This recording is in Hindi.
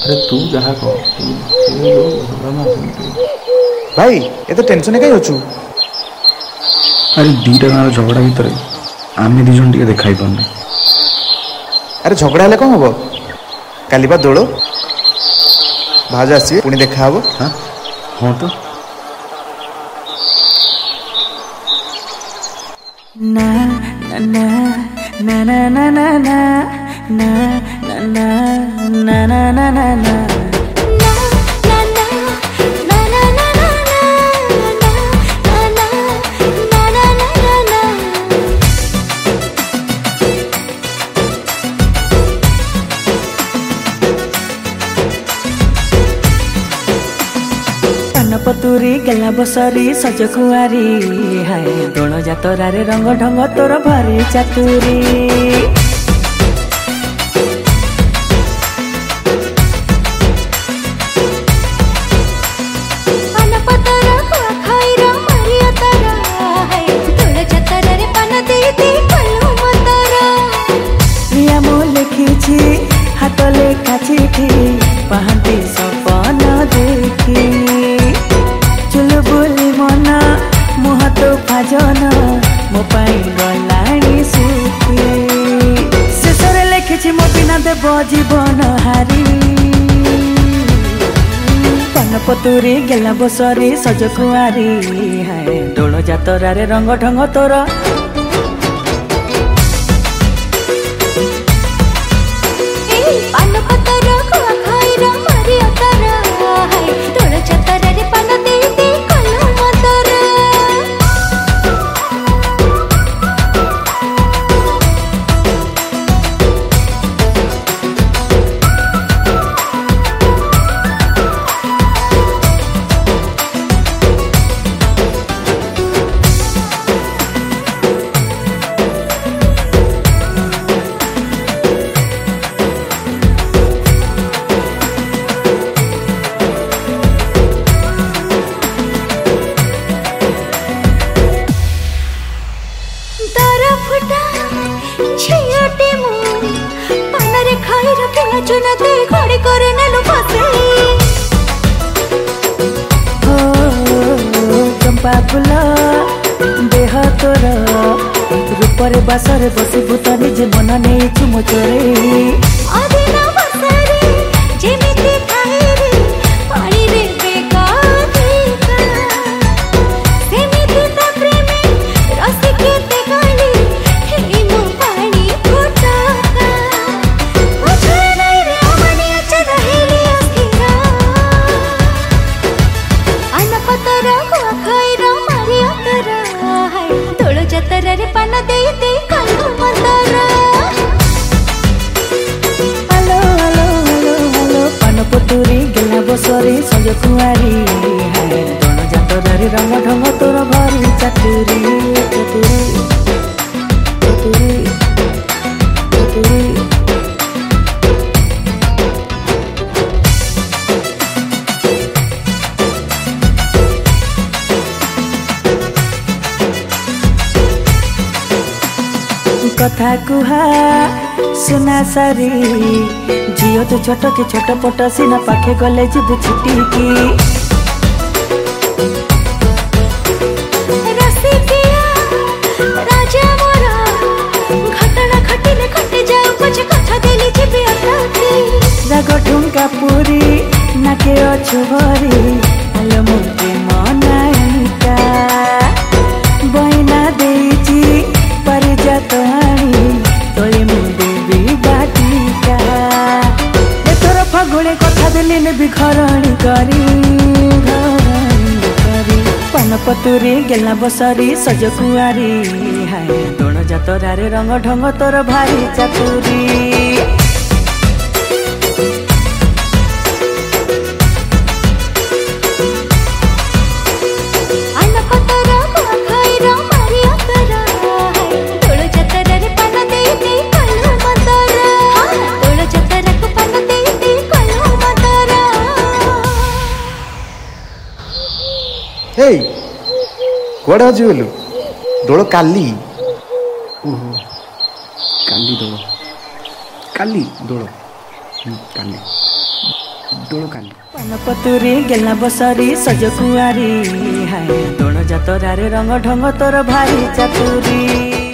अरे तू जहाँ कह भाई ये तो टेंशन कहीं अच्छु। अरे दीटा गाँव झगड़ा भितर आम दिज टे देखाई पारना। अरे झगड़ा हेल्ले कौन हम काली बा दोल भाज आसवे पुणी देखा हे। हाँ हाँ तो ना ना ना ना ना ना ना ना ना ना ना ना ना ना पतुरी गला बसरी सज कुआरी हाय दोल जातरारे रंग ढंग तोर भारी चातुरी। हाथ लेखा चिठी पाहती सपन देखी चुलबुली मन मुह तो फाजन मो पाई गलाणी सुखी शेषर लिखी मो बिना देव जीवन हारी। पनपतुरी गेला बसरी सज कुआरी हाय दोल जातरारे रंग ढंग तोर चंपा फुल देह तोर रूपरे बासरे बसी भूत निजे मन नहीं चुम चोरे पतुरी गेला बसरी सज कुआरी हाय दोल जातरारे रंग ढंग तोर भारी चातुरी चातुरी चातुरी चातुरी। कथा कुहा सुना सारी झील तो छोट के छोट पट सीना पाखे गले जीवु छिटिकी राग ठुंका पूरी नाके अच्छु भरी आलो मुझे मनाइका बहिना देची परिजात आनी तोले मुझे भी बाटिका एथर फागुणे कथा देली नेबी घरणी करी पनपतुरी गेला बसरी सज कुआरी हाय दोल जातरारे रंग ढंग तोर भारी चातुरी। कुआड़े आज गलु दोल काली काली दोल काली दोल काली ଦୋଳ କାଲି। ପାନପତୁରୀ ଗେଲା ବସରି ସଜ କୁଆରୀ ହାଏ ଦୋଳ ଯାତରାରେ ରଙ୍ଗ ଢଙ୍ଗ ତୋର ଭାରି ଚାତୁରୀ।